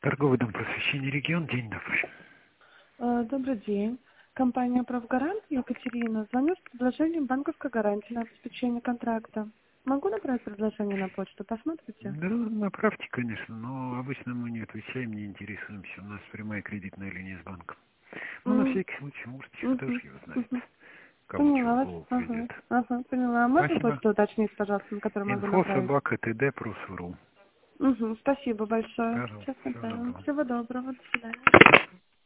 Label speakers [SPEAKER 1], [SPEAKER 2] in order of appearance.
[SPEAKER 1] Торговый дом просвещения регион. День добрый.
[SPEAKER 2] Добрый день. Компания «Правгарант», Екатерина. Звоню с предложением банковской гарантии на обеспечение контракта. Могу направить предложение на почту? Посмотрите?
[SPEAKER 1] Да, направьте, конечно, но обычно мы не отвечаем, не интересуемся. У нас прямая кредитная линия с банком. Ну, на
[SPEAKER 2] М,
[SPEAKER 1] всякий случай, можете, кто ж
[SPEAKER 2] мгм,
[SPEAKER 1] его знает,
[SPEAKER 2] мгм.
[SPEAKER 1] кому что
[SPEAKER 2] Поняла
[SPEAKER 1] в
[SPEAKER 2] вас.
[SPEAKER 1] голову
[SPEAKER 2] Ага,
[SPEAKER 1] придет.
[SPEAKER 2] ага, поняла. А можно
[SPEAKER 1] Спасибо.
[SPEAKER 2] почту уточнить, пожалуйста, на которую могу направить?
[SPEAKER 1] info@td.ru.
[SPEAKER 2] Спасибо большое.
[SPEAKER 1] Пожалуйста,
[SPEAKER 2] Сейчас
[SPEAKER 1] всего
[SPEAKER 2] направим.
[SPEAKER 1] доброго.
[SPEAKER 2] Всего доброго. До свидания.